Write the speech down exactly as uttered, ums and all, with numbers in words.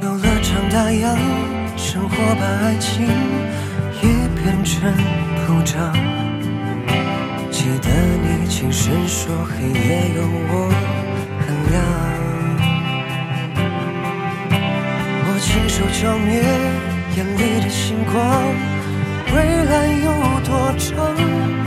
有了长大样，生活把爱情也变成铺张。记得你轻声说黑夜有我很亮，我亲手浇灭眼里的星光，未来有多长？